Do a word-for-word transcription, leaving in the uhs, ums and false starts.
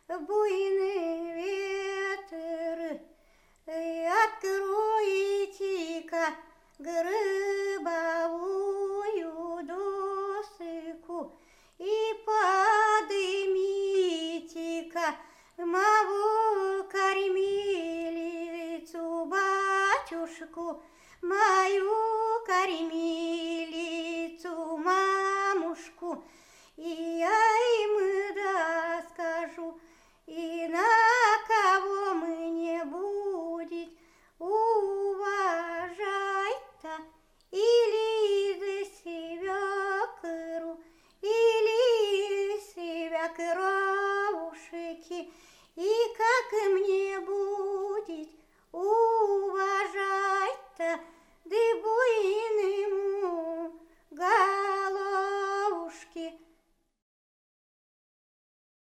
буйный ветер, откройте-ка гробовую доску и подымите-ка мою кормилицу, батюшку, мою кормилицу, мамушку.